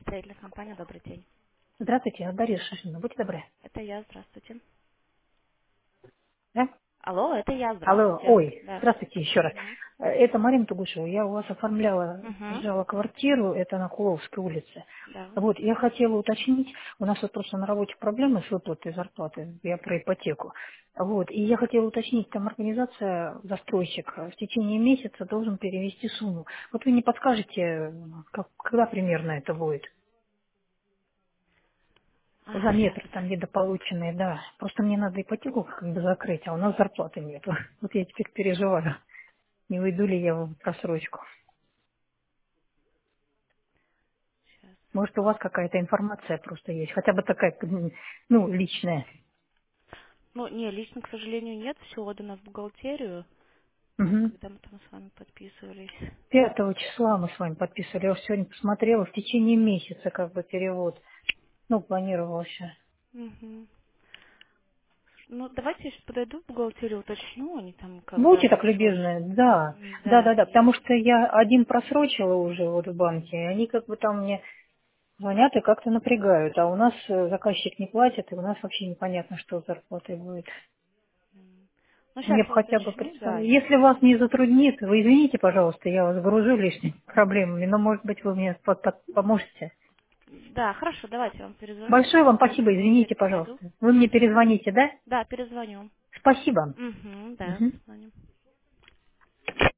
Строительная компания, добрый день. Здравствуйте, Дарья Шишина, будьте добры. Это я, здравствуйте. Да? Алло, это я, Алло, здравствуйте. ой, Да. здравствуйте еще раз. Мгм. Это Марина Тугушева, я у вас оформляла, Мгм. держала квартиру, это на Куловской улице. Да. Вот, я хотела уточнить, у нас вот просто на работе проблемы с выплатой зарплаты, я про ипотеку. Вот, и я хотела уточнить, там организация, застройщик в течение месяца должен перевести сумму. Вот вы не подскажете, когда примерно это будет? За Сейчас. метр там недополученные, да. Просто мне надо ипотеку как бы закрыть, а у нас зарплаты нет. Вот я теперь переживаю, не уйду ли я в просрочку. Сейчас. Может, у вас какая-то информация просто есть, хотя бы такая, ну, личная. Ну, не, лично, к сожалению, нет. Все отдано в бухгалтерию. Угу. Когда мы там с вами подписывались. 5 числа мы с вами подписывали, я уже сегодня посмотрела, в течение месяца как бы перевод, ну, планировался. Мгм. Ну, давайте я сейчас подойду в бухгалтерию, уточню, они там Будьте когда так еще... любезны, да, да, Да, да, да, и... потому что я один просрочила уже вот в банке, и они как бы там мне звонят и как-то напрягают, а у нас заказчик не платит, и у нас вообще непонятно, что с зарплатой будет. Ну, Мне сейчас бы я хотя бы уточню, да, представить. Если вас и... не затруднит, вы извините, пожалуйста, я вас гружу лишними проблемами, но, может быть, вы мне поможете. Да, хорошо, давайте я вам перезвоню, Большое сейчас вам я в спасибо, извините, бухгалтерию подойду. пожалуйста. Вы мне Мгм. перезвоните, да? Да, перезвоню. Спасибо. Угу, да, Мгм. звоню.